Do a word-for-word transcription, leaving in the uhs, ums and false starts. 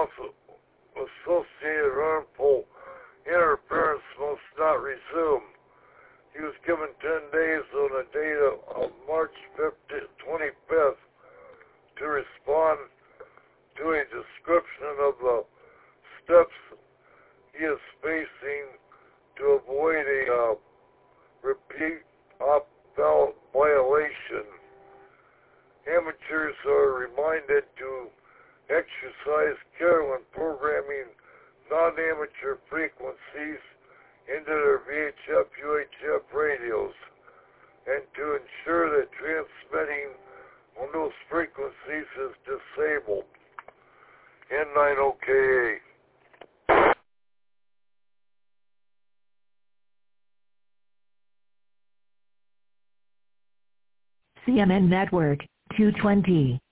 also associated harmful interference must not resume. He was given ten days on the date of, of March twenty-fifth to respond to a description of the steps he is facing to avoid a uh, repeat opt-out violation. Amateurs are reminded to exercise care when programming non-amateur frequencies into their V H F, U H F radios, and to ensure that transmitting on those frequencies is disabled. N nine O K A. C M N Network, two twenty.